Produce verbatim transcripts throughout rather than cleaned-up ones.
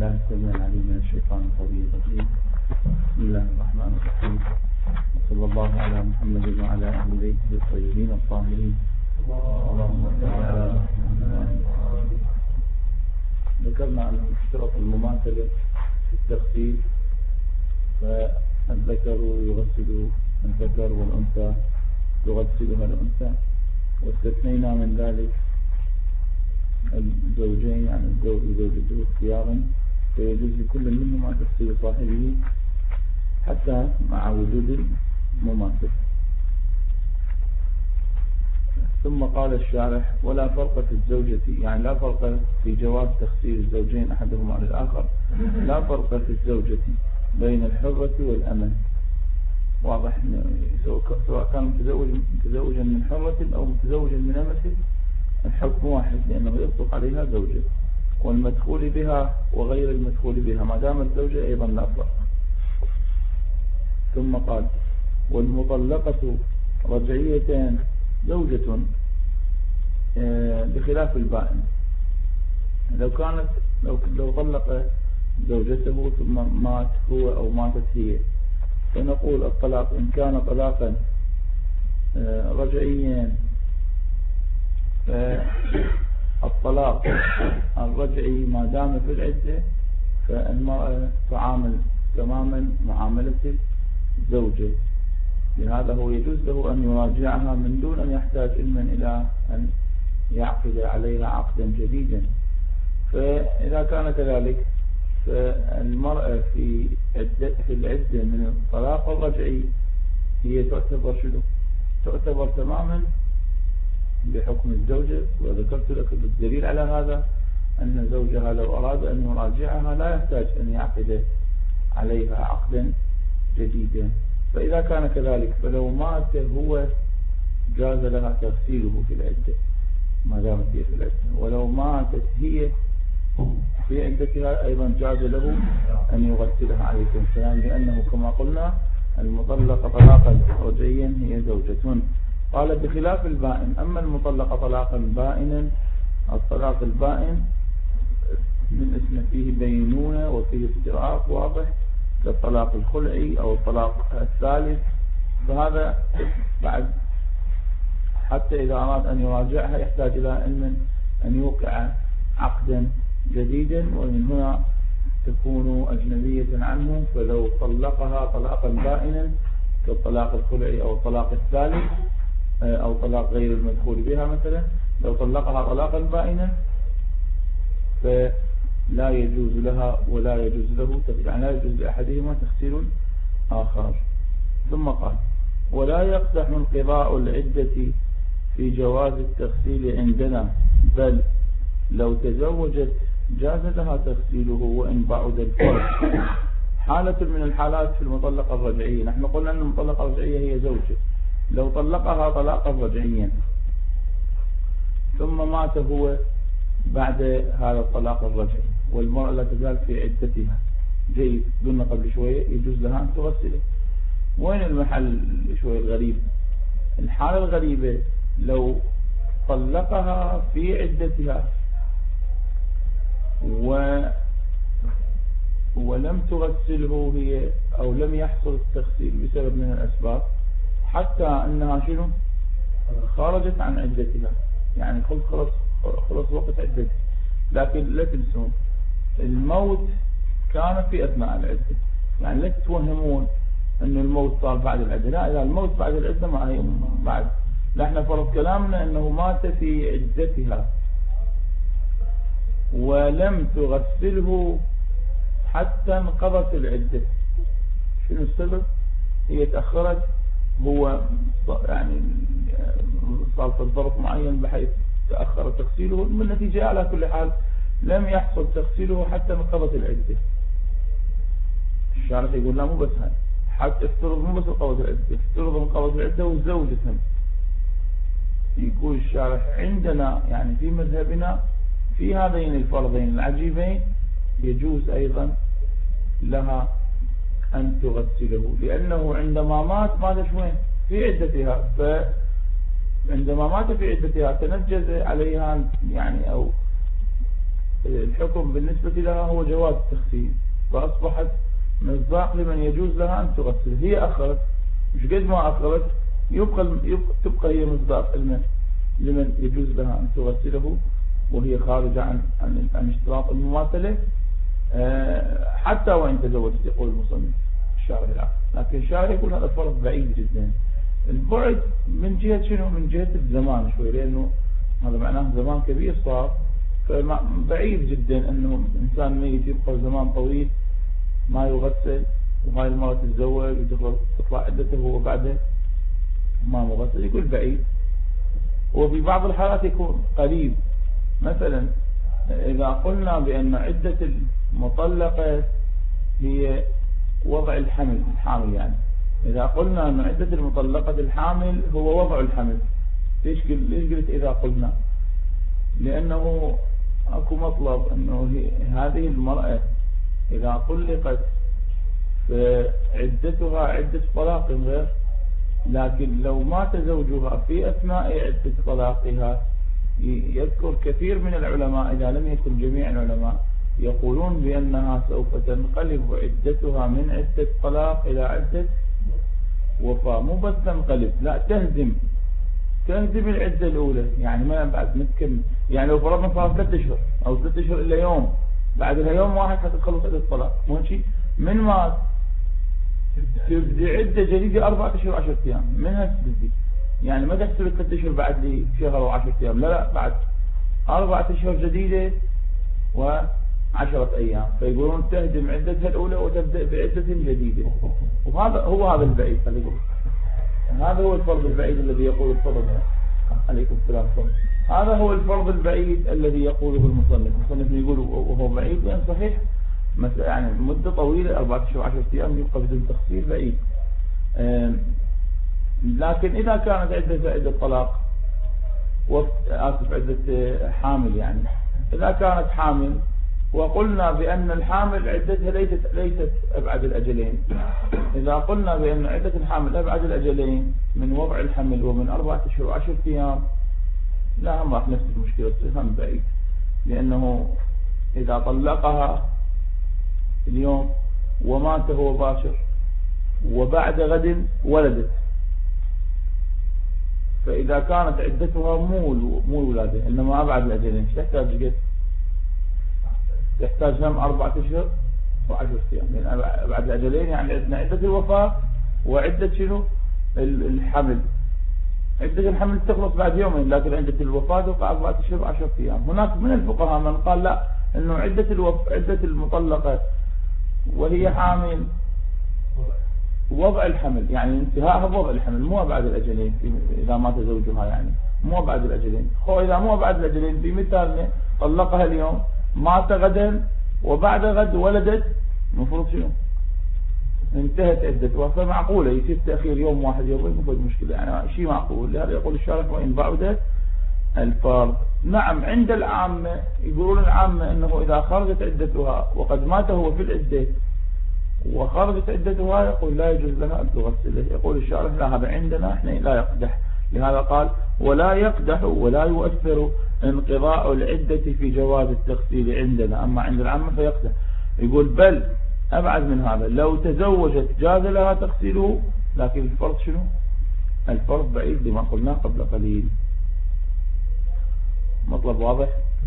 بالله السميع العليم من الشيطان الرجيم. بسم الله الرحمن الرحيم، وصلى الله على محمد وعلى أهل بيته الطيبين الطاهرين. اللهم صل على محمد. ذكرنا أن اشترط المماثلة في التغسيل، فالذكر يغسل الذكر والأنثى يغسلها الأنثى، واستثنينا من ذلك الزوجين، يعني الزوج وزوجته اختيارا، فيجوز لكل منهما تغسيل صاحبه حتى مع وجود المماثل. ثم قال الشارح: ولا فرق في الزوجة، يعني لا فرق في جواز تغسيل الزوجين أحدهما على الآخر، لا فرق في الزوجة بين الحرة والأمة. واضح سواء كان متزوجا من حرة أو متزوجا من أمة، الحكم واحد، لأنه يطلق عليها زوجة، والمدخول بها وغير المدخول بها ما دام الزوجة أيضا لا فرق. ثم قال: والمطلقة رجعيتان زوجة بخلاف البائن. لو كانت لو لو طلق زوجته ثم مات هو أو ماتت هي، فنقول الطلاق إن كان طلاقا رجعيا، فالطلاق الرجعي ما دام في العدة فالمرأة تعامل تماما معاملة الزوجة، لهذا هو يجوز له أن يراجعها من دون أن يحتاج إما إلى أن يعقد عليها عقدا جديدا. فإذا كان كذلك فالمرأة في عدة في العدة من الطلاق الرجعي هي تعتبر شنو؟ تعتبر تماما بحكم الزوجة. وذكرت لك الدليل على هذا أن زوجها لو أراد أن يراجعها لا يحتاج أن يعقد عليها عقدا جديدا. فإذا كان كذلك فلو مات هو جاز لها تغسيله في العدة ما دامت هي في العدة، ولو ماتت هي في عدتها أيضا جاز له أن يغسلها عليكم السلام، لأنه كما قلنا المطلقة طلاقا رجعيا هي زوجة. قال: بخلاف البائن. أما المطلقة طلاقا بائنا، الطلاق البائن من اسم فيه بينونة وفيه استراق واضح، كالطلاق الخلعي أو الطلاق الثالث، فهذا بعد حتى إذا أراد أن يراجعها يحتاج إلى أن يوقع عقدا جديدا، ومن هنا تكون أجنبية عنه. فلو طلقها طلاقا بائنا كالطلاق الخلعي أو الطلاق الثالث أو طلاق غير المدخول بها مثلا، لو طلقها طلاقا بائنا فلا يجوز لها ولا يجوز له، يعني لا يجوز لأحدهما تغسيل آخر. ثم قال: ولا يقدح انقضاء العدة في جواز التغسيل عندنا، بل لو تزوجت جاز لها تغسيله وإن بعد الفرق. حالة من الحالات في المطلقة الرجعية، نحن قلنا أن المطلقة الرجعية هي زوجة، لو طلقها طلاقا رجعيا ثم مات هو بعد هذا الطلاق الرجعي والمرأة لا تزال في عدتها، جيد، قلنا قبل شوية يجوز لها أن تغسله. وين المحل شوي الغريب؟ الحالة الغريبة لو طلقها في عدتها و ولم تغسله هي أو لم يحصل التغسيل بسبب من الأسباب، حتى أنها شنو خرجت عن عدتها، يعني خلص خلص خلص وقت عدتها، لكن لا تنسون الموت كان في أثناء العدة، يعني لا تتوهمون أن الموت صار بعد العدة، لا، إذا الموت بعد العدة ما هي بعد، لا، احنا فرض كلامنا أنه مات في عدتها ولم تغسله حتى انقضت العدة. شنو السبب؟ هي تأخرت، هو يعني صار في ظرف معين بحيث تأخر تغسيله، من نتيجة على كل حال لم يحصل تغسيله حتى انقضت العدة. الشارع يقول لا، مو بس هاي، حتى افترض مو بس انقضت العدة، افترض انقضت العدة وزوجتهم. يقول الشارع عندنا يعني في مذهبنا في هذين الفرضين العجيبين يجوز أيضا لها أن تغسله، لأنه عندما مات مات شوين في عدتها، فعندما مات في عدتها تنجز عليها يعني أو الحكم بالنسبة لها هو جواز التغسيل، فأصبحت مصداق لمن يجوز لها أن تغسل. هي أخرت، مش قد ما أخرت يبقى, يبقى تبقى هي مصداق لمن, لمن يجوز لها أن تغسله، وهي خارجة عن, عن, عن اشتراط المماثلة حتى وإن تزوجت. يقول المصنف الشارع لا، لكن الشارع يقول هذا فرض بعيد جدا. البعد من جهة شنو؟ من جهة الزمان شوي، لأنه هذا معناه زمان كبير صار، فبعيد جدا أنه إنسان ميت يبقى زمان طويل ما يغسل، وهاي المرة تتزوج وتطلع عدته وبعده ما مغسل، يقول بعيد. وفي بعض الحالات يكون قريب. مثلا إذا قلنا بأن عدة المطلقة هي وضع الحمل الحامل، يعني إذا قلنا أن عدة المطلقة الحامل هو وضع الحمل، ليش ليش قلت إذا قلنا؟ لأنه أكو مطلب أنه هذه المرأة إذا طلقت فعدتها عدة طلاق غير، لكن لو مات زوجها في أثناء عدة طلاقها، يذكر كثير من العلماء إذا لم يكن جميع العلماء يقولون بأنها سوف تنقلب عدتها من عدة طلاق إلى عدة وفاة. مو بس تنقلب، لا تهدم تهدم العدة الأولى، يعني ما بعد متكمل. يعني لو فرضنا صار ثلاث أشهر أو ثلاث أشهر إلا يوم، بعد يوم واحد حتتخلص عدة طلاق، مو شيء من ما تبدي عدة جديدة أربعة أشهر عشرة أيام منها تبدي. يعني ما تحسب ثلاث أشهر بعد لي شهر وعشرة أيام، لا لا، بعد أربعة أشهر جديدة وعشرة أيام. فيقولون تهدم عدتها الأولى وتبدأ بعدة جديدة. وهذا هو هذا البعيد. هذا هو الفرض البعيد الذي يقول الفرض. عليكم السلام. هذا هو الفرض البعيد الذي يقوله المصنف. المصنف يقول وهو بعيد لأن صحيح يعني مدة طويلة أربعة أشهر عشرة أيام يبقى بدون تخسير بعيد. لكن إذا كانت عدة عدة طلاق آسف عدة حامل، يعني إذا كانت حامل وقلنا بأن الحامل عدتها ليست ليست أبعد الأجلين، إذا قلنا بأن عدة الحامل أبعد الأجلين من وضع الحمل ومن أربعة أشهر وعشرة أيام، لا هم راح نفس المشكلة هم بعيد. لأنه إذا طلقها اليوم ومات هو باشر وبعد غد ولدت، فإذا كانت عدتها مو مو الولادة إنما أبعد الأجلين، ايش تحتاج قد؟ تحتاج هم أربعة أشهر وعشرة أيام. يعني أبعد الأجلين يعني عندنا عدة الوفاة وعدة شنو؟ الحمل. عدة الحمل تخلص بعد يومين، لكن عدة الوفاة تبقى أربعة أشهر وعشرة أيام. هناك من الفقهاء من قال لا، إنه عدة الوف عدة المطلقة وهي حامل وضع الحمل، يعني انتهاءها بوضع الحمل مو بعد الأجلين إذا مات زوجها، يعني مو بعد الأجلين. خو إذا مو بعد الأجلين في مثال طلقها اليوم مات غدا وبعد غد ولدت، المفروض شنو؟ انتهت عدتها. فمعقولة يصير تأخير يوم واحد يومين مو مشكلة، يعني شيء معقول. لهذا يقول الشارح وإن بعدت الفرض. نعم عند العامة يقولون العامة أنه إذا خرجت عدتها وقد مات هو في العدة وخرجت عدتها يقول لا يجوز لها أن تغسله. يقول الشارح لا، هذا عندنا احنا لا يقدح. لهذا قال ولا يقدح ولا يؤثر انقضاء العدة في جواز التغسيل عندنا، أما عند العامة فيقدح. يقول بل أبعد من هذا، لو تزوجت جاز لها تغسيله، لكن الفرض شنو؟ الفرض بعيد لما قلناه قبل قليل. مطلب واضح؟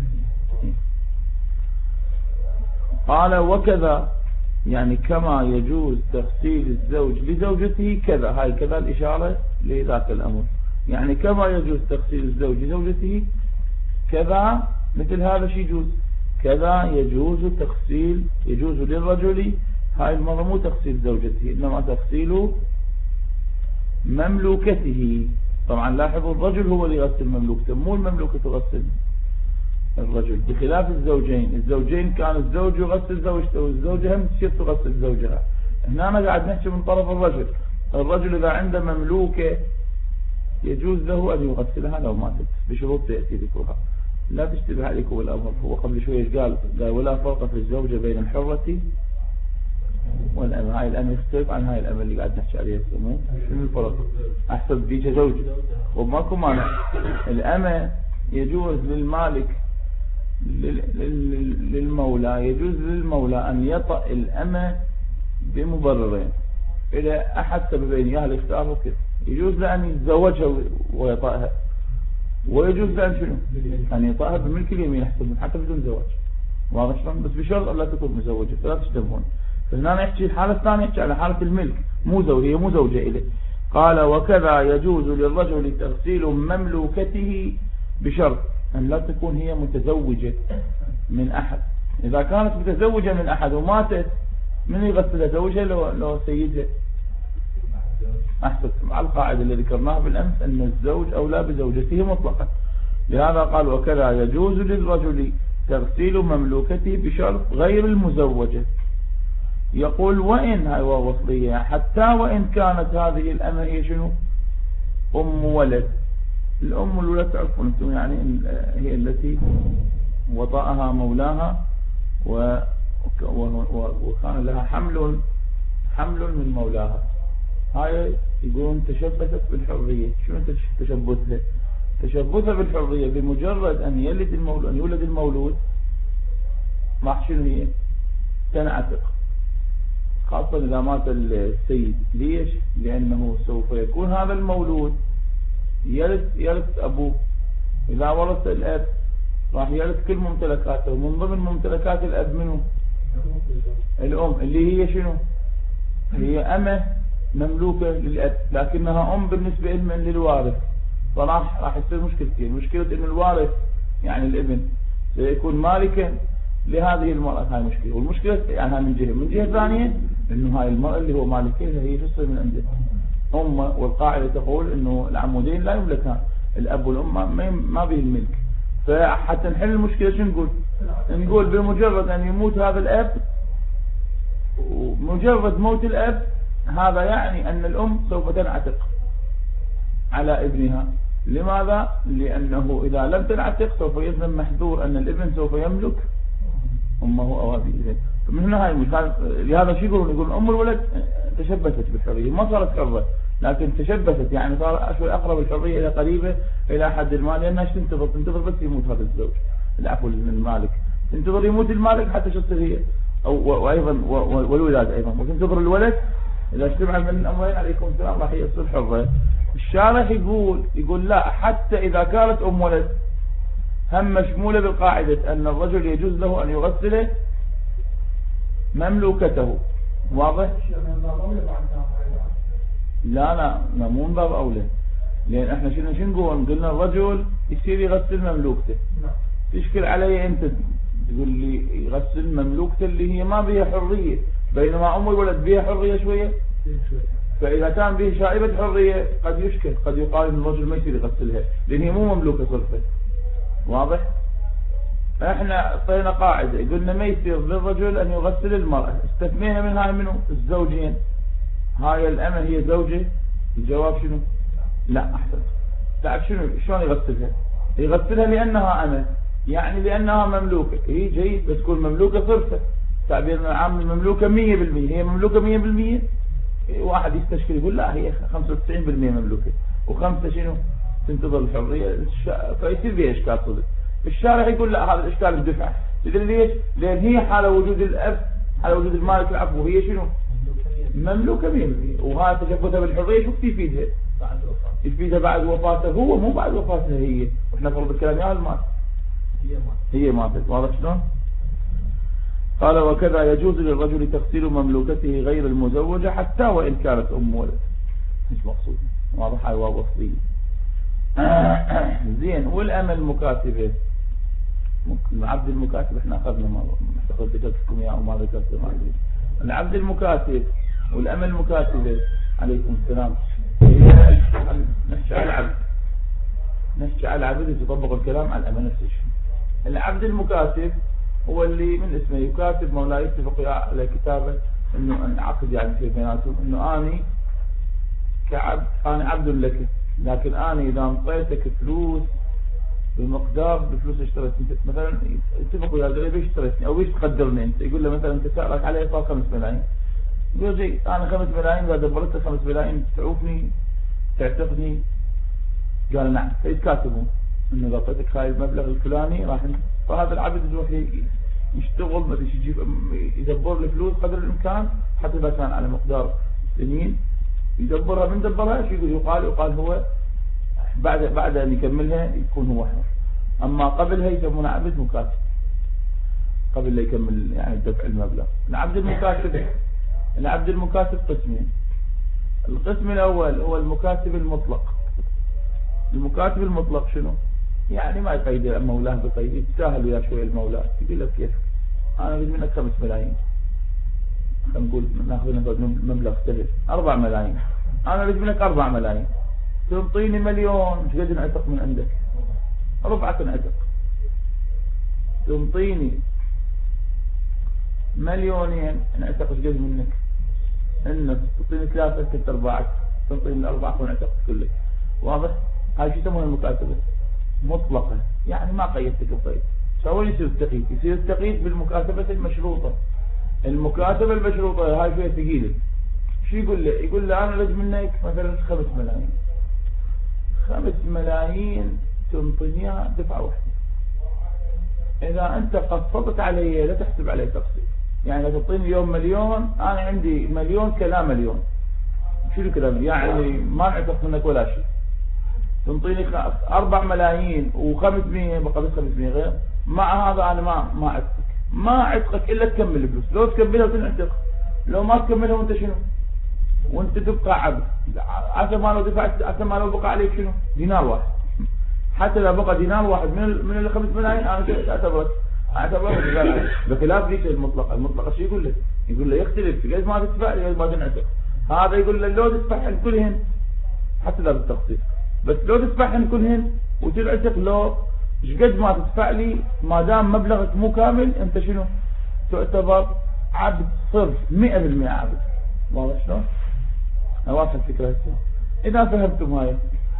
قال وكذا، يعني كما يجوز تغسيل الزوج لزوجته كذا، هاي كذا الإشارة لذاك الأمر، يعني كما يجوز تغسيل الزوج لزوجته كذا مثل هذا شيء يجوز كذا يجوز تغسيل يجوز للرجل. هاي المرة مو تغسيل زوجته إنما تغسيل مملوكته. طبعا لاحظوا الرجل هو اللي يغسل مملوكته، مو المملوكة تغسل الرجل، بخلاف الزوجين. الزوجين كان الزوج يغسل زوجته والزوجة هم تصير تغسل زوجها. هنا أنا قاعد نحكي من طرف الرجل. الرجل إذا عنده مملوكة يجوز له أن يغسلها لو ماتت بشروط تأتي ذكرها. لا تشتبه عليكم الأمر. هو قبل شوية قال قال ولا فرق في الزوجة بين الحرة والأمة. هاي الأمة يختلف عن هاي الأمة اللي قاعد نحكي عليها. شنو الفرق؟ أحسب بيجة زوجة وماكو مانع. الأمة يجوز للمالك للمولى يجوز للمولى أن يطأ الأمة بمبررين. إذا أحد سببين يا أهل اختاره كذا يجوز لأن يتزوجها ويطأها، ويجوز لأن شنو أن يطأها بملك اليمين حتى بدون زواج، واضح شلون؟ بس بشرط أن لا تكون مزوجة فلا تشتبهون. فهنا نحكي الحالة الثانية يحكي على حالة الملك، مو زوجة، هي مو زوجة إليه. قال وكذا يجوز للرجل تغسيل مملوكته بشرط أن لا تكون هي متزوجة من أحد. إذا كانت متزوجة من أحد وماتت من يغسلها؟ زوجها لو, لو سيدها؟ أحسن على القاعدة اللي ذكرناها بالأمس أن الزوج أولى بزوجته مطلقا. لهذا قال وكذا يجوز للرجل تغسيل مملوكته بشرط غير المزوجة. يقول وإن هاي وصلية حتى وإن كانت هذه الأمة هي شنو؟ أم ولد. الأم والولد تعرفون أنتم يعني هي التي وطأها مولاها و وكان لها حمل حمل من مولاها. هاي يقولون تشبثت بالحرية. شنو تشبثها؟ تشبثها بالحرية بمجرد أن يلد المولود أن يولد المولود راح شنو هي؟ تنعتق، خاصة إذا مات السيد. ليش؟ لأنه سوف يكون هذا المولود يرث يرث أبوه. إذا ورث الأب راح يرث كل ممتلكاته، ومن ضمن ممتلكات الأب منه؟ الأم، اللي هي شنو؟ هي أمة مملوكة للأب لكنها أم بالنسبة للوارث. فراح راح يصير مشكلتين. مشكلة إن الوارث يعني الابن سيكون مالكا لهذه المرأة، هاي مشكلة. والمشكلة يعني من جهة من جهة ثانية إنه هاي المرأة اللي هو مالكها هي تصير من عنده أمه. والقاعدة تقول إنه العمودين لا يملكان، الأب والأم ما ما به الملك. فحتى نحل المشكلة شو نقول؟ نقول بمجرد أن يموت هذا الأب، ومجرد موت الأب هذا يعني أن الأم سوف تنعتق على ابنها. لماذا؟ لأنه إذا لم تنعتق سوف يلزم محذور أن الابن سوف يملك أمه أو أبيه. فمن هنا هاي المشكلة. لهذا شو يقولون؟ يقولون أم الولد تشبثت بالحرية، ما صارت حرة لكن تشبثت، يعني صار شوي أقرب الحرية إلى قريبة إلى حد المال. لأنها تنتظر تنتظر بس يموت هذا الزوج، العفو المالك، تنتظر يموت المالك حتى شو تصير هي، أو وأيضا والولاد أيضا، وتنتظر الولد إذا اجتمع من الأمرين عليكم السلام راح يصير حرة. الشارح يقول يقول لا، حتى إذا كانت أم ولد هم مشمولة بالقاعدة أن الرجل يجوز له أن يغسل مملوكته. واضح؟ لا لا لا مو من باب أولى، لأن احنا شنو شنو نقول؟ قلنا الرجل يصير يغسل مملوكته. تشكل علي أنت تقول لي يغسل مملوكته اللي هي ما بها حرية، بينما أم الولد بها حرية شوية. فإذا كان به شائبة حرية قد يشكل، قد يقال إن الرجل ما يصير يغسلها لأن هي مو مملوكة صرفة. واضح؟ احنا اعطينا قاعدة قلنا ما يصير للرجل أن يغسل المرأة، استثنينا من هاي منه الزوجين. هاي الأمة هي زوجة؟ الجواب شنو؟ لا. أحسن. تعرف شنو شلون يغسلها؟ يغسلها لأنها أمة، يعني لأنها مملوكة. هي جيد بس تكون مملوكة صرفة. تعبيرنا العام المملوكة مية بالمية. هي مملوكة مية بالمية. واحد يستشكل يقول لا هي خمسة وتسعين بالمية مملوكة وخمسة شنو تنتظر الحرية، فيصير بها إشكال صدق. الشارع يقول لا هذا الإشكال الدفع. تدري ليش؟ لأن هي حال وجود الأب، حال وجود المالك العفو، هي شنو مملوكة مية بالمية. وهذا تشبثها بالحرية شو يفيدها؟ يفيدها بعد وفاته هو، مو بعد وفاتها هي. واحنا فرض الكلام يا المات هي ماتت. واضح شلون؟ قال وكذا يجوز للرجل تغسيل مملوكته غير المزوجة حتى وإن كانت أم ولد. مش مقصود. واضح؟ هاي واضح فيه. زين. والأمة المكاتبة، العبد المكاتب احنا أخذنا ما اعتقد ذكرتكم يا وما ذكرت ما أدري. العبد المكاتب والأمة المكاتبة عليكم السلام. نحكي على العبد نحكي على العبد يطبق الكلام على الأمة نفس الشيء. العبد المكاتب هو اللي من اسمه يكاتب مولاي يتفق على كتابه انه عقد يعني في بيناتهم انه اني كعبد انا عبد لك، لكن انا اذا انطيتك فلوس بمقدار بفلوس اشتريت انت مثلا، يتفقوا يا زلمه ليش اشتريتني او ليش تقدرني انت؟ يقول له مثلا انت سعرك علي صار خمس ملايين، يقول لي انا خمس ملايين اذا دبرت خمس ملايين تعوفني تعتقني؟ قال نعم. فيتكاتبون انه اذا اعطيتك هاي المبلغ الفلاني راح فهذا العبد يروح يشتغل ما يجيب يدبر الفلوس قدر الإمكان، حتى إذا كان على مقدار سنين يدبرها. من دبرها شو يقول؟ يقال يقال هو بعد بعد أن يكملها يكون هو حر. أما قبلها يسمونه عبد مكاتب، قبل لا يكمل يعني دفع المبلغ. العبد المكاتب العبد المكاتب قسمين. القسم الأول هو المكاتب المطلق. المكاتب المطلق شنو؟ يعني ما يقيد مولاه بقيد، يتساهل ويا شوي المولاه، يقول لك كيف أنا أريد منك خمس ملايين، خلينا نقول ناخذ مبلغ سهل أربع ملايين، أنا أريد منك أربع ملايين، تنطيني مليون، ايش قد نعتق من عندك؟ ربعة نعتق. تنطيني مليونين نعتق، ايش قد منك؟ انك تنطيني ثلاثة كنت أربعة، تنطيني الأربعة ونعتق كلك. واضح؟ هاي شو يسمونها المكاتبة مطلقة، يعني ما قيدتك بقيد. شو يصير التقييد؟ يصير التقييد بالمكاتبة المشروطة. المكاتبة المشروطة هاي شوية ثقيلة. شو يقول له؟ يقول له أنا أريد منك مثلا خمس ملايين، خمس ملايين تنطينيها دفعة واحدة. إذا أنت قصدت علي لا تحسب علي تقسيط، يعني لا تعطيني اليوم مليون، أنا عندي مليون كلا مليون. شو الكلام؟ يعني ما نعتق منك ولا شيء. تنطيني أربع ملايين وخمسمية بقى بس خمسمية غير، مع هذا أنا ما ما أعتقك، ما أعتقك إلا تكمل الفلوس. لو تكملها وتنعتق، لو ما تكملها وأنت شنو؟ وأنت تبقى عبد. عسى ما لو دفعت، عسى ما لو بقى عليك شنو؟ دينار واحد. حتى لو بقى دينار واحد من من الخمس ملايين أنا شو أعتبرك؟ أعتبرك بخلاف ذيك المطلقة. المطلقة شو يقول له؟ يقول له يختلف، ليش ما تدفع؟ ليش ما تنعتق؟ هذا يقول له لو تدفعهن كلهن حتى لا بالتقسيط، بس لو تدفعهن كلهن وتنعتق، لو قد ما تدفع لي ما دام مبلغك مو كامل أنت شنو؟ تعتبر عبد صرف مئة بالمئة عبد. واضح شلون؟ واضح الفكرة هسه؟ إذا فهمتم هاي،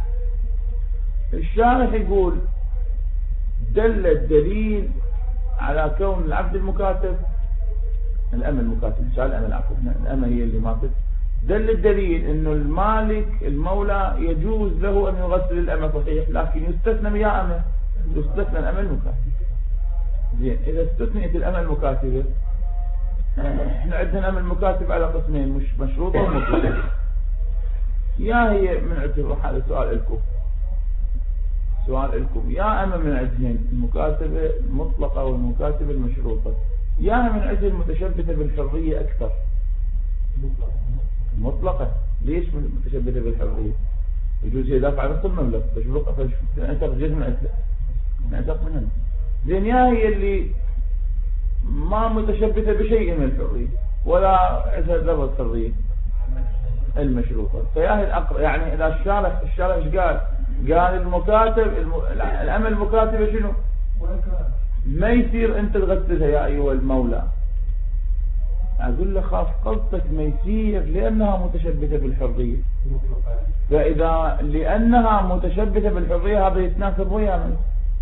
الشارح يقول دل الدليل على كون العبد المكاتب الأمة المكاتب، مش الأمة العفو، الأمة هي اللي ماتت. دل الدليل انه المالك المولى يجوز له ان يغسل الأمة صحيح، لكن يستثنى يا أمة، يستثنى الأمة المكاتبة. زين، إذا استثنيت الأمة المكاتبة، احنا عندنا الأمة المكاتبة على قسمين، مش مشروطة ومطلقة. يا هي من عندهم، هذا سؤال لكم، سؤال لكم، يا أما من عندهم المكاتبة المطلقة والمكاتبة المشروطة، يا من عندهم المتشبثة بالحرية أكثر؟ مطلقة. ليش متشبثة بالحرية؟ يجوز يدافع نص المبلغ، بس مطلقة أنت جزء من عندك، نعتق منها. زين، يا هي اللي ما متشبثة بشيء من الحرية ولا عندها ذرة حرية، المشروطة. فيا هي الأقرب، يعني إذا الشارع الشارع إيش قال؟ قال المكاتب الأمة المكاتبة شنو؟ ما يصير أنت تغسلها يا أيها المولى. أقول له خاف قصدك ما يصير لأنها متشبثة بالحرية. فإذا لأنها متشبثة بالحرية هذا يتناسب ويا من؟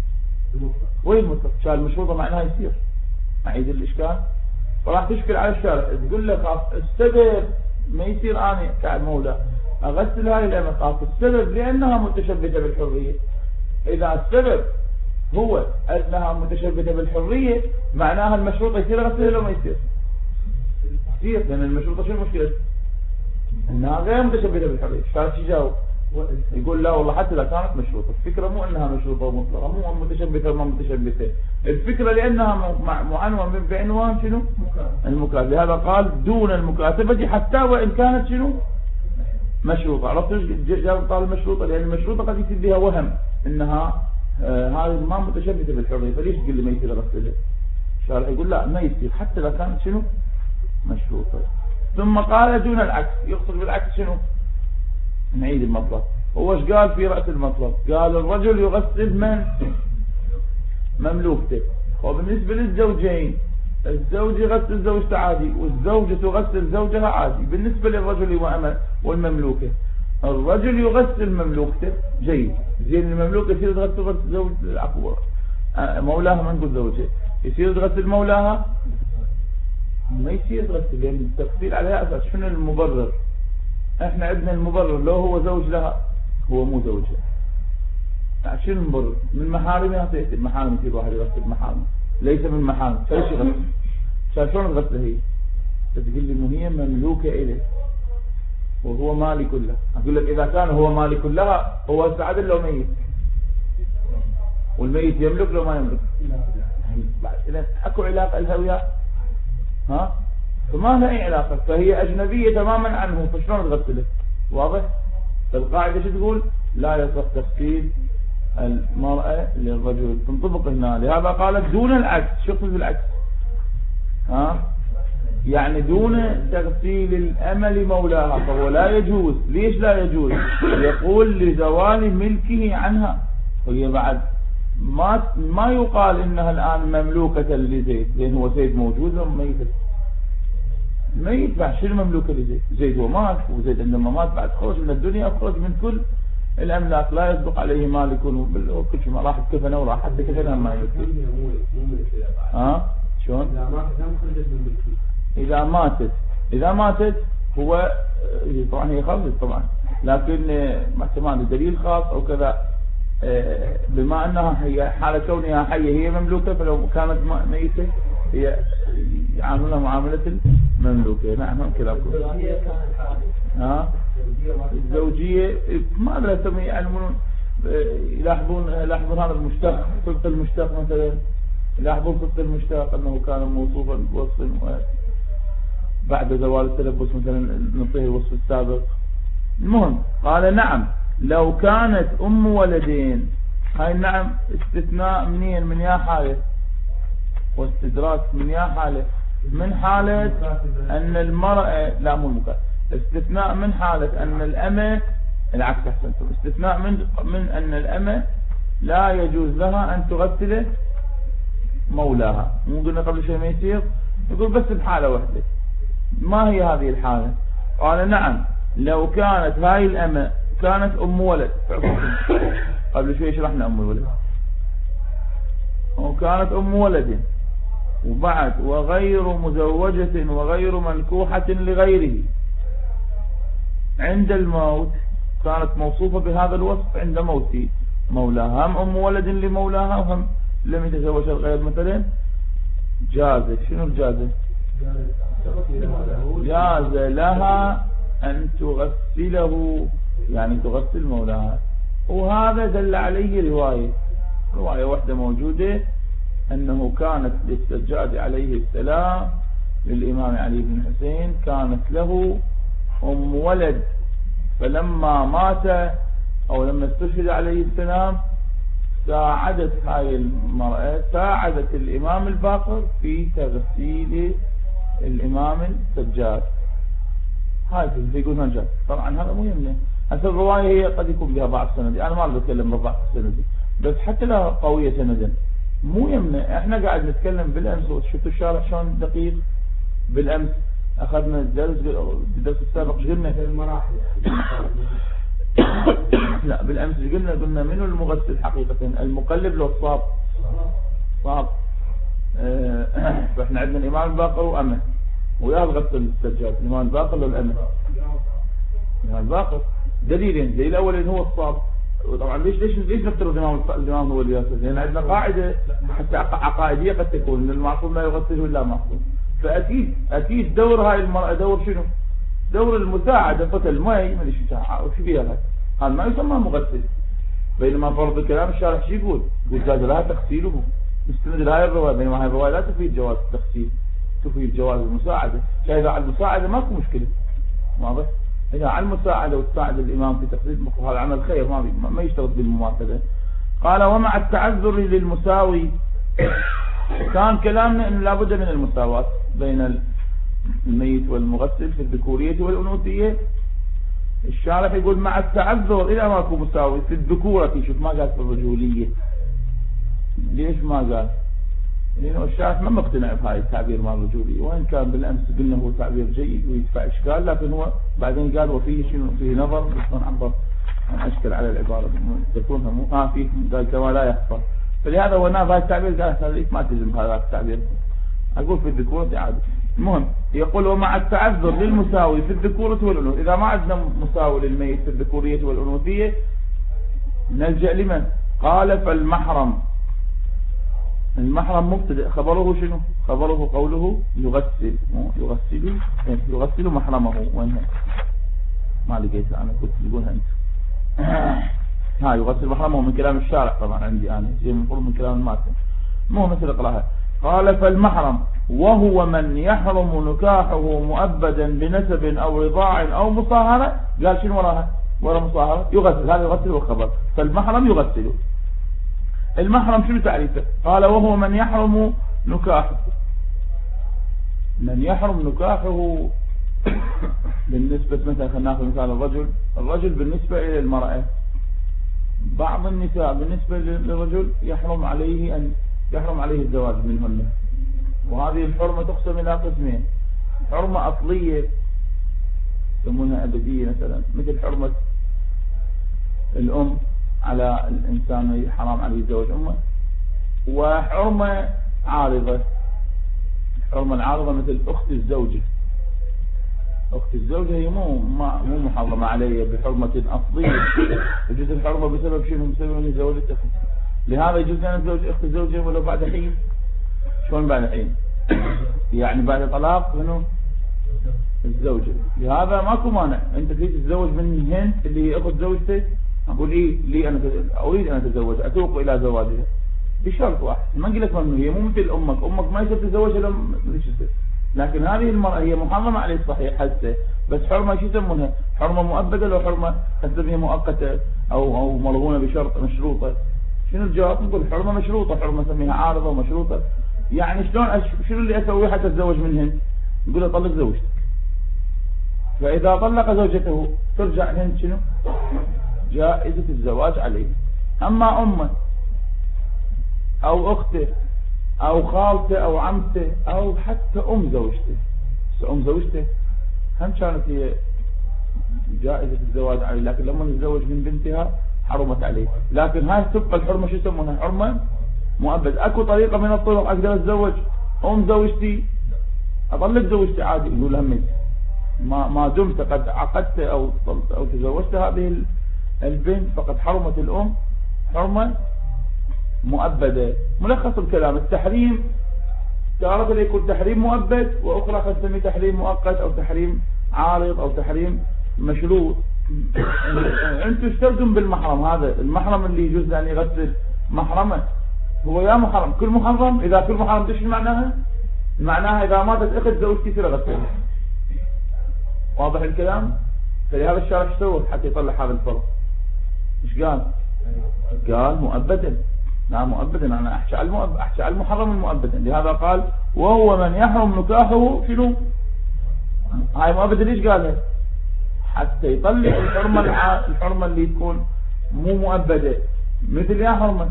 وين المطلق؟ شال المشروطة معناها يصير. أعيد الإشكال، فراح تشكل على الشارع تقول له خاف السبب ما يصير أنا كمولى أغسل هاي الأمة، خاف السبب لأنها متشبثة بالحرية. إذا السبب هو أنها متشبثة بالحرية معناها المشروطة يصير غسلها لو ما يصير؟ يصير، لأن المشروطة شو المشكلة؟ أنها غير متشبثة بالحرية. شارع يجاوب يقول لا والله حتى إذا كانت مشروطة، الفكرة مو أنها مشروطة ومطلقة، مو متشبثة وما متشبثة، الفكرة لأنها معنون بعنوان شنو؟ المكاتبة. لهذا قال دون المكاتبة حتى وإن كانت شنو؟ مشروطة. عرفت جاب طال المشروطة؟ لأن المشروطة قد يصير بها وهم أنها آه هذه ما متشبثة بالحرية، فليش تقول لي ما يصير غسلها؟ الشارع يقول لا ما يصير حتى إذا كانت شنو؟ مشروطة. ثم قال دون العكس، يقصد بالعكس شنو؟ نعيد المطلب. هو ايش قال في رأس المطلب؟ قال الرجل يغسل من؟ مملوكته. وبالنسبة للزوجين، الزوج يغسل زوجته عادي والزوجة تغسل زوجها عادي. بالنسبة للرجل وأمه والمملوكة، الرجل يغسل مملوكته جيد، زين المملوكة يصير تغسل زوج عفوا مولاها، ما نقول زوجها، يصير تغسل مولاها؟ ما يصير تغسل، لأن يعني التغسيل عليها أساس شنو المبرر؟ احنا عندنا المبرر لو هو زوج لها هو مو زوجها، شنو نبر من محارمها؟ تأتي المحارم في واحد يغسل محارم ليس من محارم فليش يغسل؟ شلون تغسل هي؟ تقول لي مو هي مملوكة إليه وهو مالك لها. أقول لك إذا كان هو مالك لها هو سعد لو ميت والميت يملك لو ما يملك بعد إذا أكو علاقة لها وياه ها؟ فما لها أي علاقة فهي أجنبية تماما عنه فشلون تغسله؟ واضح؟ فالقاعدة شو تقول؟ لا يصح تغسيل المرأة للرجل تنطبق هنا. لهذا قالت دون العكس. شوف بالعكس ها؟ يعني دون تغسيل الأمل مولاها فهو لا يجوز. ليش لا يجوز؟ يقول لزوال ملكه عنها وهي بعد ما ما يقال إنها الآن مملوكة لزيد لأن هو زيد موجود أو ميت؟ ميت بعد شنو مملوكة لزيد؟ زيد هو مات وزيد عندما مات بعد خرج من الدنيا وخرج من كل الأملاك لا يسبق عليه مالك وكل شيء ما راح كفنه وراح حتى كفنه ما يملك. ها شلون؟ إذا ماتت هم خرجت من ملكه. إذا ماتت إذا ماتت هو طبعا هي خرجت طبعا لكن ما دليل خاص أو كذا بما أنها هي حالة كونها حية هي مملوكة فلو كانت ميتة هي يعاملونها معاملة المملوكة. نعم هم كذا. ها الزوجية ما أدري يسمي يعلمون يلاحظون يلاحظون هذا المشتق صدق المشتق مثلا يلاحظون صدق المشتق أنه كان موصوفا بوصف بعد زوال التلبس مثلا نعطيه الوصف السابق. المهم قال نعم لو كانت أم ولدين. هاي نعم استثناء منين؟ من يا حالة واستدراك من يا حالة من حالة أن المرأة لا مو المكان استثناء من حالة أن الأمة العكس أحسنتم استثناء من من أن الأمة لا يجوز لها أن تغسل مولاها. مو قلنا قبل شيء ما يصير يقول بس بحالة واحدة. ما هي هذه الحالة؟ قال نعم لو كانت هاي الأمة كانت أم ولد قبل شوي شرحنا أم الولد وكانت أم ولد وبعد وغير مزوجة وغير منكوحة لغيره عند الموت كانت موصوفة بهذا الوصف عند موت مولاها هم أم ولد لمولاها وهم لم يتزوج الغير مثلا جاز. شنو الجازة؟ جاز لها أن تغسله يعني تغسل مولاها. وهذا دل عليه رواية رواية واحدة موجودة أنه كانت للسجاد عليه السلام للإمام علي بن حسين كانت له أم ولد فلما مات أو لما استشهد عليه السلام ساعدت هاي المرأة ساعدت الإمام الباقر في تغسيل الإمام السجاد. هاي يقول نجاة طبعا هذا مو يمنع. هسه الرواية هي قد يكون بها ضعف سندي أنا ما أريد أتكلم بضعف سندي بس حتى لها قوية سندا مو يمنع. احنا قاعد نتكلم بالأمس وشفتوا الشارع شلون دقيق. بالأمس أخذنا الدرس الدرس السابق قلنا في المراحل لا بالأمس قلنا قلنا منو المغسل حقيقة المقلب لو الصاب صاب اه فاحنا عندنا الإمام الباقر وأمه ويا الغسل السجاد الإمام الباقر لو الأمه الإمام الباقر دليلين. دليل الأول إن هو الصاب وطبعا ليش ليش ليش نفترض الإمام الإمام هو اللي يغسل؟ لأن عندنا قاعدة حتى عقائدية قد تكون إن المعصوم لا يغسل إلا معصوم. فأكيد أكيد دور هاي المرأة دور شنو؟ دور المساعدة قتل ماي ما ليش وش فيها هاي هذا ما يسمى مغسل. بينما فرض الكلام الشارح شو يقول؟ يقول جاز لها تغسيله مستند لهاي الرواية بينما هاي الرواية لا تفيد جواز التغسيل تفيد جواز المساعدة. فإذا على المساعدة ماكو مشكلة واضح. إذا على المساعدة وتساعد الإمام في تقديم هذا عمل خير ما ما يشترط بالمماثلة. قال ومع التعذر للمساوي كان كلامنا إن لابد من المساواة بين الميت والمغسل في الذكورية والأنوثية. الشارح يقول مع التعذر إلى ما يكون مساوي في الذكورة. شوف ما قال في الرجولية. ليش ما قال؟ لأنه الشارح ما مقتنع بهاي التعبير مع الرجولية وإن كان بالأمس قلنا هو تعبير جيد ويدفع إشكال لكن هو بعدين قال وفيه شنو فيه نظر بس عبر عن أشكال على العبارة تكونها مو ما فيه قال كما لا يخفى. فلهذا هو ناف هاي التعبير قال ليش ما تلزم هذا التعبير أقول في الذكورة إعادة. المهم يقول ومع التعذر للمساوي في الذكورة والأنوثية. إذا ما عندنا مساوي للميت في الذكورية والأنوثية نلجأ لمن؟ قال فالمحرم، المحرم مبتدئ، خبره شنو؟ خبره قوله يغسل، يغسل يغسل محرمه. وين ما لقيتها أنا، كنت تقولها أنت. ها يغسل محرمه من كلام الشارع طبعا عندي أنا، المفروض من كلام الماتن، مو مثل اقراها. قال فالمحرم وهو من يحرم نكاحه مؤبدا بنسب أو رضاع أو مصاهرة. قال شنو وراها؟ ورا مصاهرة يغسل، هذا يغسل والخبر. فالمحرم يغسل. المحرم شنو تعريفه؟ قال وهو من يحرم نكاحه، من يحرم نكاحه بالنسبة مثلا، خلينا ناخذ مثال الرجل، الرجل بالنسبة إلى المرأة، بعض النساء بالنسبة للرجل يحرم عليه أن يحرم عليه الزواج منهن، وهذه الحرمة تقسم إلى قسمين: حرمة أصلية يسمونها أبدية مثلا، مثل حرمة الأم على الإنسان حرام عليه الزواج أمه، وحرمة عارضة، حرمة العارضة مثل أخت الزوجة. أخت الزوجة هي مو مو محرمة عليه بحرمة أصلية، يجوز الحرمة بسبب شنو؟ بسبب أن زوجت أختي، لهذا يجوز أن أتزوج أخت الزوجة ولو بعد حين. شلون بعد حين؟ يعني بعد طلاق منه الزوجة، لهذا ماكو مانع أنت تريد تتزوج من هند اللي هي أخت زوجتك، أقول إيه لي أنا أريد أن أتزوج، أتوق إلى زواجها بشرط واحد، ما أقول لك ممنوع، هي مو مثل أمك، أمك ما يصير تتزوجها لما ليش يصير، لكن هذه المرأة هي محرمة عليه صحيح حسه، بس حرمة شو يسمونها؟ حرمة مؤبدة لو حرمة تسميها مؤقتة أو أو مرهونة بشرط مشروطة. شنو الجواب؟ نقول حرمة مشروطة، حرمة نسميها عارضة ومشروطة. يعني شلون أش... شنو اللي أسويه حتى أتزوج منهن؟ نقول له طلق زوجتك، فإذا طلق زوجته ترجع هند شنو؟ جائزة الزواج عليه. أما أمه أو أخته أو خالته أو عمته أو حتى أم زوجته، أم زوجته هم كانت هي جائزة الزواج عليه، لكن لما نتزوج من بنتها حرمت عليه. لكن هاي تبقى الحرمة شو يسمونها؟ حرمة مؤبد. أكو طريقة من الطرق أقدر أتزوج أم زوجتي، أطلق زوجتي عادي، يقول همي ما ما دمت قد عقدت أو أو تزوجت هذه البنت فقد حرمت الأم حرمة مؤبدة. ملخص الكلام: التحريم تارة يكون تحريم مؤبد، وأخرى قد تسمي تحريم مؤقت أو تحريم عارض أو تحريم مشروط. أنتم اشترتم بالمحرم، هذا المحرم اللي يجوز أن يغسل محرمه هو يا محرم كل محرم. إذا كل محرم ايش معناها؟ معناها إذا ماتت أخت زوجتي يصير أغسلها. واضح الكلام؟ فلهذا الشارع ايش سوى حتى يطلع هذا الفرق؟ ايش قال؟ قال مؤبدا. نعم مؤبدا، أنا أحكي على المؤبد، أحكي على المحرم المؤبدا. لهذا قال وهو من يحرم نكاحه شنو؟ هاي مؤبدا. ليش قالها؟ حتى يطلع الحرمة الحرمة اللي تكون مو مؤبدة، مثل يا حرمة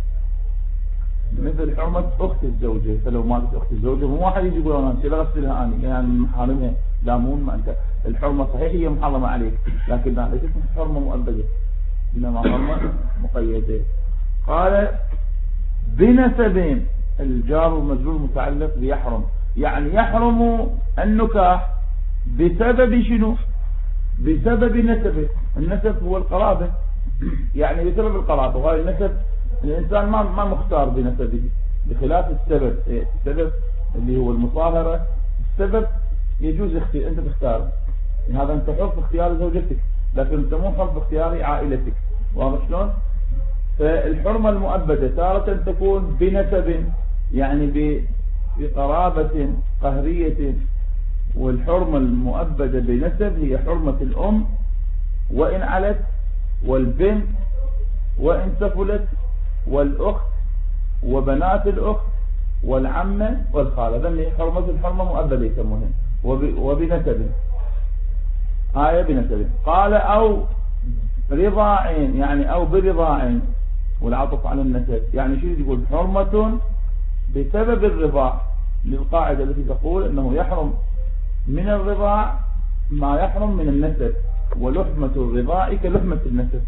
مثل حرمة أخت الزوجة. فلو ماتت أخت الزوجة مو واحد يجي يقول أنا أنت لا غسلها أنا يعني محارمها، لا مو ما أنت الحرمة صحيح هي محرمة عليك، لكن لا ليست حرمة مؤبدة، إنما حرمة مقيدة. قال بنسب، الجار والمجرور متعلق بيحرم، يعني يحرم النكاح بسبب شنو؟ بسبب نسبه. النسب هو القرابة، يعني بسبب القرابة. وهذا النسب الإنسان ما ما مختار بنسبه، بخلاف السبب. السبب اللي هو المصاهرة، السبب يجوز اختيار، أنت تختار، هذا أنت حر في اختيار زوجتك، لكن أنت مو حر في اختيار عائلتك. واضح شلون؟ فالحرمة المؤبدة تارة تكون بنسب، يعني بقرابة قهرية، والحرمة المؤبدة بنسب هي حرمة الأم وإن علت، والبنت وإن سفلت، والأخت وبنات الأخت والعمة والخالة. ذني حرمة الحرمة مؤبدة يسمونها وبنسب. آية بنسب. قال أو رضاعين، يعني أو برضاعين، والعطف على النسب. يعني شو يقول؟ حرمة بسبب الرضاع، للقاعدة التي تقول أنه يحرم من الرضاع ما يحرم من النسب، ولحمة الرضاع كلحمة النسب.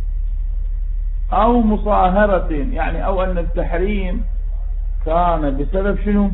أو مصاهرة، يعني أو أن التحريم كان بسبب شنو؟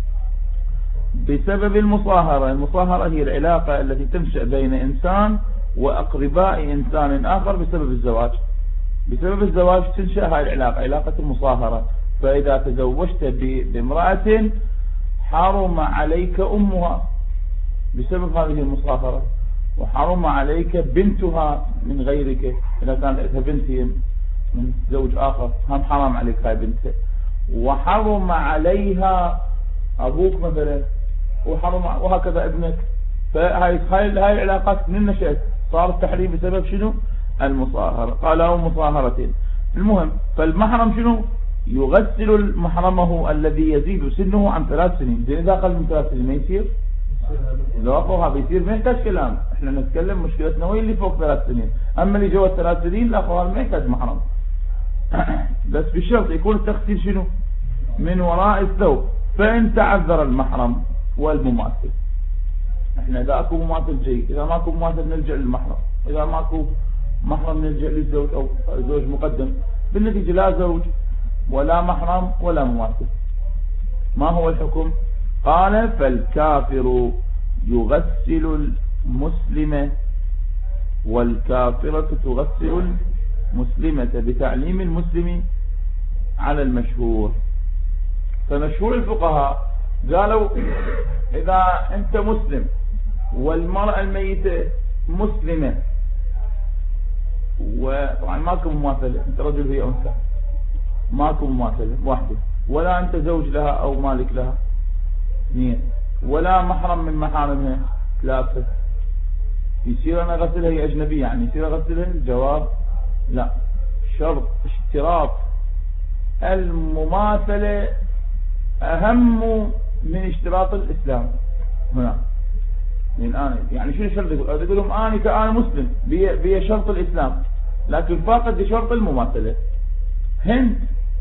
بسبب المصاهرة. المصاهرة هي العلاقة التي تنشأ بين إنسان وأقرباء إنسان آخر بسبب الزواج. بسبب الزواج تنشأ هاي العلاقة، علاقة المصاهرة. فإذا تزوجت بامرأة حرم عليك أمها بسبب هذه المصاهرة، وحرم عليك بنتها من غيرك إذا كانت بنتي من زوج آخر، هم حرام عليك هاي بنتها. وحرم عليها أبوك مثلا، وحرم وهكذا ابنك. فهاي هاي العلاقات من نشأت صار التحريم بسبب شنو؟ المصاهرة. قال له مصاهرتين. المهم فالمحرم شنو؟ يغسل محرمه الذي يزيد سنه عن ثلاث سنين. زين إذا أقل من ثلاث سنين ما يصير؟ إذا أقوها بيصير ما يحتاج كلام. إحنا نتكلم مشكلتنا وين اللي فوق ثلاث سنين. أما اللي جوا الثلاث سنين لا أخوها ما يحتاج محرم. بس بشرط يكون التغسيل شنو؟ من وراء الثوب. فإن تعذر المحرم والمماثل، إحنا إذا أكو مماثل جيد، إذا ماكو مماثل نلجأ للمحرم، إذا ماكو محرم نلجأ للزوج أو زوج مقدم. بالنتيجة لا زوج ولا محرم ولا مماثل. ما هو الحكم؟ قال فالكافر يغسل المسلمة والكافرة تغسل المسلمة بتعليم المسلم على المشهور. فمشهور الفقهاء قالوا إذا أنت مسلم والمرأة الميتة مسلمة، وطبعا ماكو مماثلة، أنت رجل هي أنثى، ماكو مماثلة واحدة، ولا أنت زوج لها أو مالك لها اثنين، ولا محرم من محارمها ثلاثة، يصير أنا غسلها هي أجنبية يعني يصير غسلها؟ الجواب لا. شرط اشتراط المماثلة أهم من اشتراط الإسلام هنا. من أنا يعني شو شرط؟ يقول لهم أنا كأنا مسلم بي, بي شرط الإسلام، لكن فاقد لشرط المماثلة. هند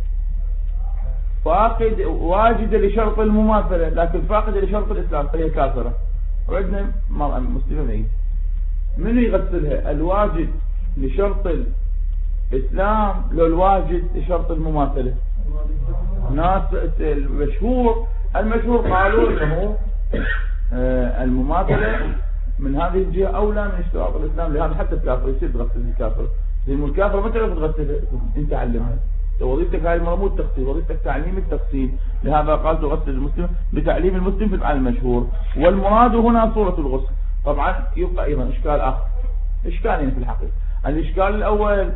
فاقد واجد لشرط المماثلة لكن فاقد لشرط الإسلام، فهي كافرة. وعندنا مرأة مسلمة ميت، منو يغسلها؟ الواجد لشرط الإسلام لو الواجد لشرط المماثلة؟ ناس المشهور المشهور قالوا انه المماثلة من هذه الجهة اولى من اشتراط الإسلام. لهذا حتى الكافر يصير تغسل الكافر، زي الكافر ما تعرف تغسل، انت علمها. وظيفتك هاي المرمود التغسيل، وظيفتك تعليم التغسيل. لهذا قال تغسل المسلم بتعليم المسلم في العالم المشهور. والمراد هنا صورة الغسل. طبعا يبقى ايضا اشكال اخر، اشكالين في الحقيقة. الاشكال الاول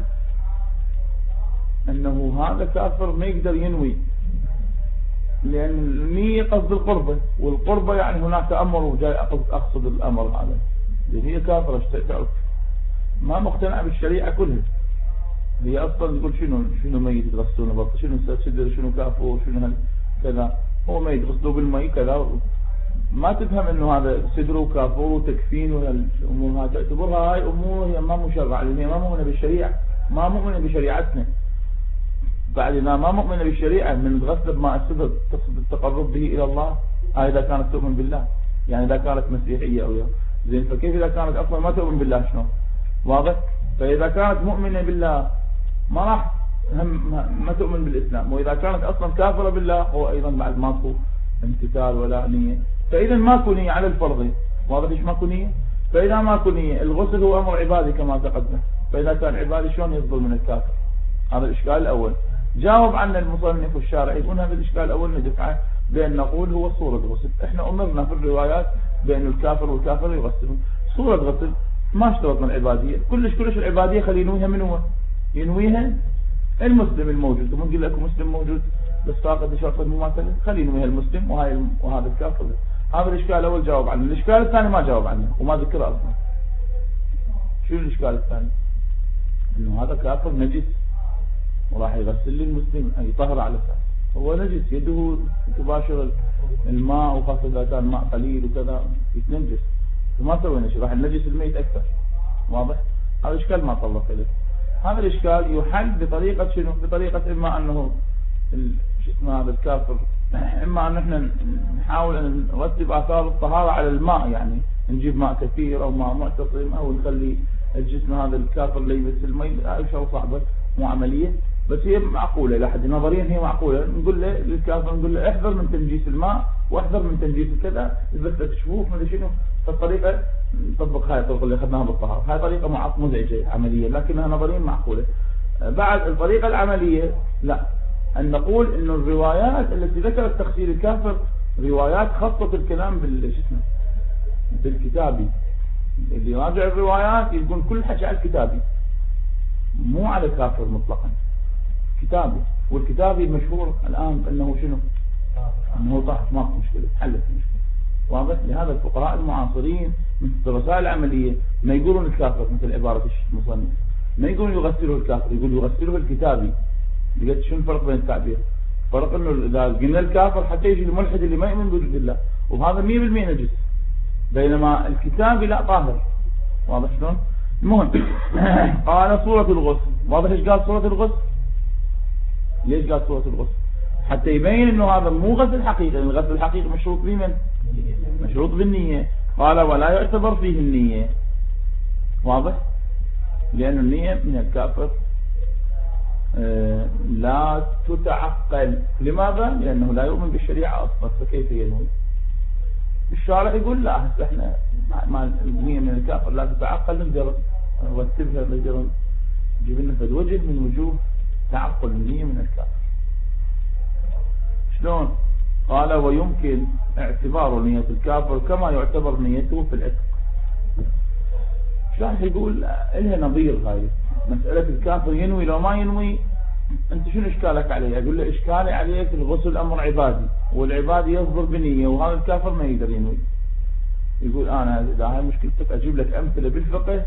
انه هذا كافر ما يقدر ينوي، لان النية قصد القربة، والقربة يعني هناك امر وجاي اقصد الامر هذا. لان هي كافرة تعرف ما مقتنع بالشريعة كلها. هي اصلا تقول شنو شنو ميت يتغسلون بط، شنو صدر، شنو كافور، شنو كذا. هو ميت يغسلوا بالمي كذا، ما تفهم انه هذا صدر وكافور وتكفين والامور هذه، تعتبرها هاي امور هي ما مشرعة، لان هي ما مؤمنة بالشريعة، ما مؤمنة بشريعتنا. بعد إذا ما مؤمنة بالشريعة من تغسل بماء السدر تقصد التقرب به إلى الله، هاي إذا كانت تؤمن بالله. يعني إذا كانت مسيحية أو زين، فكيف إذا كانت أصلا ما تؤمن بالله شنو؟ واضح؟ فإذا كانت مؤمنة بالله ما راح هم ما تؤمن بالإسلام. وإذا كانت أصلا كافرة بالله هو أيضا بعد ماكو امتثال ولا نية. فإذا ماكو نية على الفرض. واضح إيش ماكو نية؟ فإذا ماكو نية، الغسل هو أمر عبادي كما تقدم، فإذا كان عبادي شلون يفضل من الكافر؟ هذا الإشكال الأول. جاوب عنا المصنف الشارع، يقول هذا الإشكال الأول ندفعه بأن نقول هو صورة غسل. احنا أمرنا في الروايات بأن الكافر والكافر يغسلون صورة غسل، ما اشترطنا العبادية. كلش كلش العبادية خلي ينويها من هو؟ ينويها المسلم الموجود. ومن قل لكم مسلم موجود بس فاقد شرط المماثلة، خلي ينويها المسلم وهاي وهذا الكافر. هذا الإشكال الأول جاوب عنه. الإشكال الثاني ما جاوب عنه وما ذكره أصلا. شو الإشكال الثاني؟ إنه هذا كافر نجس وراح يغسل لي المسلم يطهر على اساس هو نجس، يده تباشر الماء، وخاصة إذا كان ماء قليل وكذا يتنجس، فما سوينا شيء، راح ننجس الميت أكثر. واضح؟ هذا الإشكال ما طلق إليه. هذا الإشكال يحل بطريقة شنو؟ بطريقة إما أنه شو اسمه هذا الكافر، إما أن احنا نحاول أن نرتب آثار الطهارة على الماء، يعني نجيب ماء كثير أو ماء معتصم، أو نخلي الجسم هذا الكافر اللي يلبس المي. هاي شغلة صعبة مو عملية، بس هي معقولة لحد نظريا هي معقولة. نقول له للكافر نقول له احذر من تنجيس الماء واحذر من تنجيس كذا، البس لك شفوف ما ادري شنو. فالطريقة نطبق هاي الطريقة اللي اخذناها بالطهارة. هاي طريقة مزعجة عمليا لكنها نظريا معقولة. بعد الطريقة العملية لا، أن نقول إنه الروايات التي ذكرت تخسير الكافر روايات خصت الكلام بالجسم بالكتابي. اللي يراجع الروايات يقول كل حكي على الكتابي مو على الكافر مطلقا، كتابي. والكتابي المشهور الآن أنه شنو؟ أنه طاح، ما في مشكلة، حلت المشكلة. واضح؟ لهذا الفقهاء المعاصرين من الرسائل العملية ما يقولون الكافر مثل عبارة المصنف، ما يقولون يغسله الكافر، يقول يغسله الكتابي. لقيت شنو الفرق بين التعبير؟ فرق انه اذا قلنا الكافر حتى يجي الملحد اللي ما يؤمن بوجود الله وهذا مية بالمية نجس، بينما الكتابي لا طاهر. واضح شلون؟ المهم قال صورة الغسل. واضح ايش قال صورة الغسل؟ ليش قال صورة الغسل؟ حتى يبين انه هذا مو غسل حقيقي، لان الغسل الحقيقي مشروط به من؟ مشروط بالنية. قال ولا يعتبر فيه النية. واضح؟ لأن النية من الكافر لا تتعقل. لماذا؟ لأنه لا يؤمن بالشريعة أصلا، فكيف ينوي؟ الشارع يقول لا، احنا مع النية من الكافر لا تتعقل، نقدر نرتبها، نقدر نجيب لنا فد وجه من وجوه تعقل النية من الكافر. شلون؟ قال ويمكن اعتبار نية الكافر كما يعتبر نيته في العتق. الشارع يقول إلها نظير هاي مسألة الكافر ينوي لو ما ينوي، انت شنو اشكالك عليه؟ اقول له اشكالي عليك الغسل امر عبادي، والعبادي يصدر بنية، وهذا الكافر ما يقدر ينوي. يقول انا اذا هاي مشكلتك اجيب لك امثلة بالفقه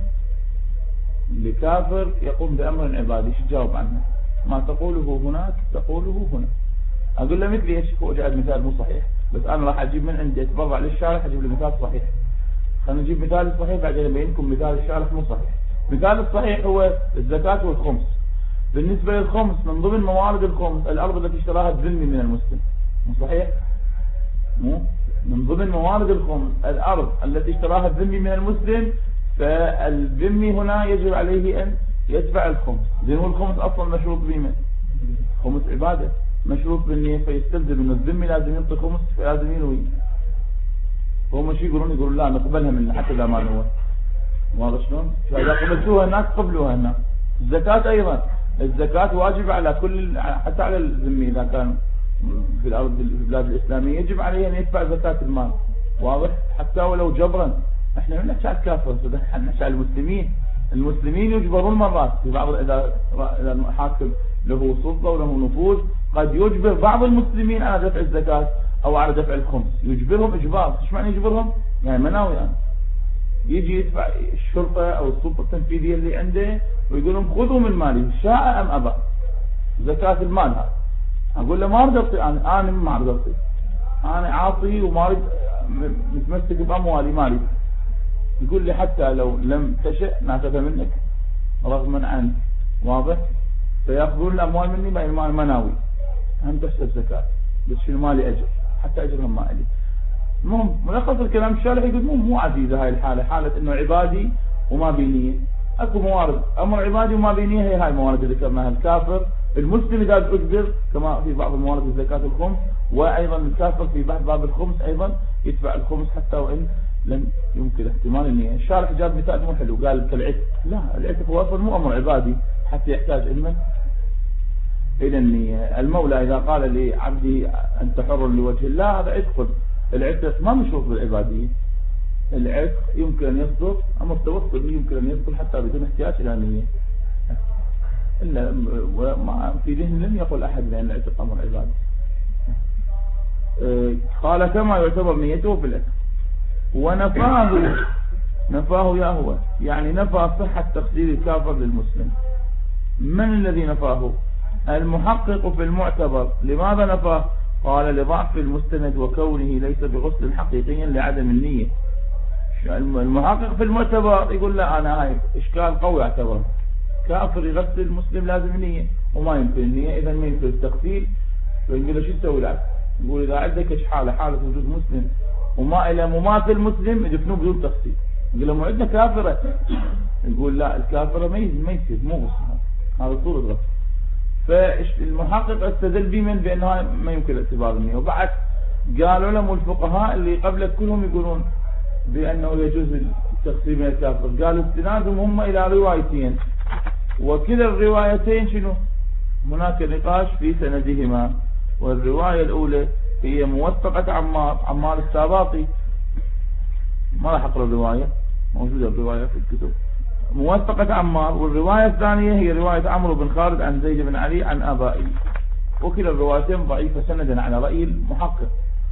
لكافر يقوم بامر عبادي، شو تجاوب عنها؟ ما تقوله هناك تقوله هنا. اقول له مثلي ايش؟ هو جاء مثال مو صحيح، بس انا راح اجيب من عندي اتبرع للشارح اجيب له مثال صحيح. خلينا نجيب مثال صحيح بعدين ابينكم مثال الشارح مو صحيح. مثال الصحيح هو الزكاة والخمس. بالنسبة للخمس من ضمن موارد الخمس الأرض التي اشتراها الذمي من المسلم. مو صحيح؟ مو من ضمن موارد الخمس الأرض التي اشتراها الذمي من المسلم، فالذمي هنا يجب عليه أن يدفع الخمس. لأنه الخمس أصلا مشروط بما خمس عبادة مشروط بالنية، فيستلزم أن الذمي لازم ينطي خمس، فلازم ينوي. فهم شو يقولون؟ يقولون لا نقبلها منه حتى إذا ما نوى. واضح شلون؟ فإذا قبلتوها هناك قبلوها هناك. الزكاة أيضا، الزكاة واجب على كل، حتى على الذمي إذا كان في الأرض في البلاد الإسلامية يجب عليه أن يدفع زكاة المال. واضح؟ حتى ولو جبرا. احنا ما نحكي على الكافر، نحكي على المسلمين. المسلمين يجبرون مرات في بعض، إذا إذا الحاكم له سلطة وله نفوذ قد يجبر بعض المسلمين على دفع الزكاة أو على دفع الخمس، يجبرهم إجبار. ايش معنى يجبرهم؟ يعني مناوي يعني. يجي يدفع الشرطة أو السلطة التنفيذية اللي عنده ويقول لهم خذوا من مالي شاء أم أبى زكاة المال هذا. أقول له ما أريد أعطي، أنا أنا ما أريد أعطي، أنا عاطي وما أريد متمسك بأموالي مالي. يقول لي حتى لو لم تشأ ناخذها منك رغما عنك. واضح؟ فيأخذون الأموال مني بين المال مناوي، هم تحسب زكاة، بس شنو مالي أجر، حتى أجرهم ما إلي. المهم ملخص الكلام الشارع يقول مو مو عزيزة هاي الحالة، حالة انه عبادي وما بينية. اكو موارد امر عبادي وما بينية، هي هاي الموارد اللي ذكرناها. الكافر المسلم اذا اجبر كما في بعض الموارد الزكاة الخمس، وايضا الكافر في بعض باب الخمس ايضا يدفع الخمس حتى وان لم يمكن احتمال النية. الشارع جاب مثال مو حلو، قال كالعتق. لا، العتق هو اصلا مو امر عبادي حتى يحتاج علما الى النية. المولى اذا قال لعبدي انت حر لوجه الله هذا عتق. العتق ما مشروط بالعبادية. العتق يمكن أن يصدر أمر توصل، يمكن أن يصدر حتى بدون احتياج إلى نية. إلا في ذهن لم يقل أحد بأن العتق أمر عبادي. قال كما يعتبر نيته في العتق. ونفاه نفاه يا هو يعني نفى صحة تخسير الكافر للمسلم. من الذي نفاه؟ المحقق في المعتبر. لماذا نفاه؟ قال لضعف المستند وكونه ليس بغسل حقيقي لعدم النية. المحقق في المعتبر يقول لا أنا هاي إشكال قوي اعتبر كافر يغسل المسلم لازم نية وما يمكن النية، إذا ما يمكن التغسيل. فيقول له شو تسوي لك؟ يقول إذا عندك إيش حالة حالة وجود مسلم وما إلى مماثل مسلم يدفنوه بدون تغسيل. يقول له معدنا كافرة. يقول لا، الكافرة ما يصير مو غسل، هذا صورة غسل. فالمحقق استدل بمن بأنها ما يمكن اعتبار النية. وبعد قالوا لهم الفقهاء اللي قبلك كلهم يقولون بأنه يجوز التقسيم من الكافر، قالوا استنادهم هم إلى روايتين. وكلا الروايتين شنو هناك نقاش في سندهما. والرواية الأولى هي موثقة عمار عمار الساباطي، ما راح أقرأ الرواية، موجودة الرواية في الكتب، موثقة عمار. والرواية الثانية هي رواية عمرو بن خالد عن زيد بن علي عن آبائه، وكلا الروايتين ضعيفة سندا على رأي المحقق.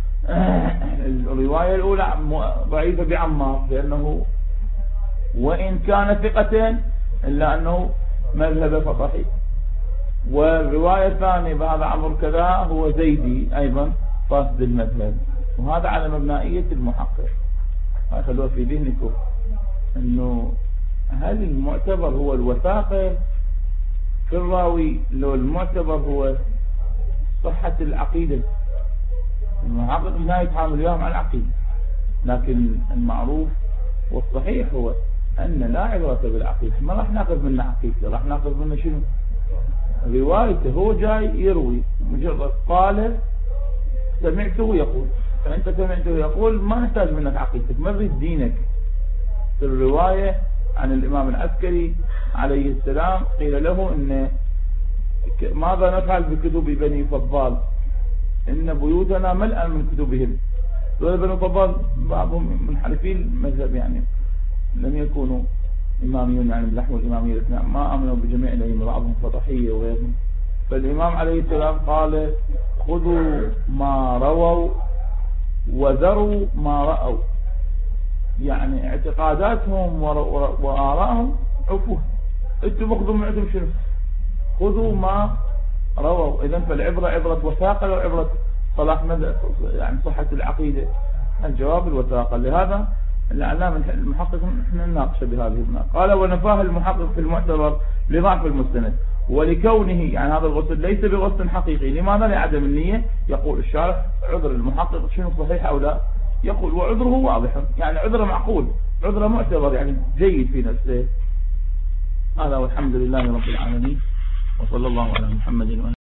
الرواية الأولى ضعيفة بعمار لأنه وإن كان ثقتين إلا أنه مذهب فضحي. والرواية الثانية بهذا عمرو كذا هو زيدي أيضا فاسد المذهب، وهذا على مبنائية المحقق. خلوه في ذهنكم أنه هل المعتبر هو الوثاقة في الراوي لو المعتبر هو صحة العقيدة؟ المحقق لا يتعامل وياهم على العقيدة، لكن المعروف والصحيح هو أن لا عبرة بالعقيدة. ما راح ناخذ منه عقيدة، راح ناخذ منه شنو؟ روايته. هو جاي يروي مجرد قال سمعته يقول، فأنت سمعته يقول ما نحتاج منك عقيدتك، مرد دينك. في الرواية عن الإمام العسكري عليه السلام قيل له إن ماذا نفعل بكتب بني فضال، إن بيوتنا ملأ من كتبهم. بني فضال بعضهم منحرفين المذهب، يعني لم يكونوا إماميون، يعني بنحو الإمامية الاثنين، ما آمنوا بجميع الأئمة، بعضهم فضحية وغيرهم. فالإمام عليه السلام قال خذوا ما رووا وذروا ما رأوا، يعني اعتقاداتهم وآرائهم عفوها، انتم اخذوا معكم شنو؟ خذوا ما رووا. إذن فالعبرة عبرة وثاقة وعبرة صلاح مدى يعني صحة العقيدة. الجواب الوثاقة. لهذا العلامة المحقق احنا نناقش بهذه النقطة. قال ونفاه المحقق في المعتبر لضعف المستند ولكونه يعني هذا الغسل ليس بغسل حقيقي. لماذا؟ لعدم النية. يقول الشارح عذر المحقق شنو صحيح أو لا؟ يقول وعذره واضح، يعني عذره معقول، عذره معتبر، يعني جيد في نفسه. هذا والحمد لله رب العالمين، وصلى الله على محمد وآله.